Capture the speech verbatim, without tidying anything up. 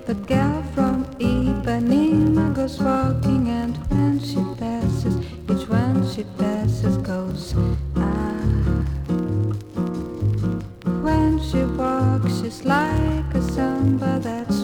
The girl from Ipanema goes walking, and when she passes, each one she passes goes ah. When she walks, she's like a samba that's